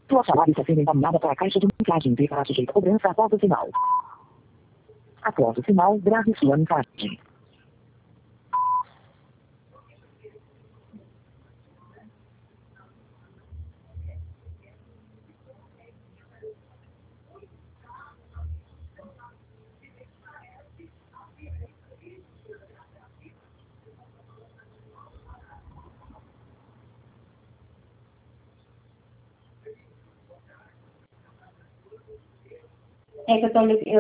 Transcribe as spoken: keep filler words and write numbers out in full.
Tua chamada está sendo encaminhada para a caixa de mensagem e será sujeita a cobrança após o sinal. Após o sinal, grave sua mensagem. É que eu tô,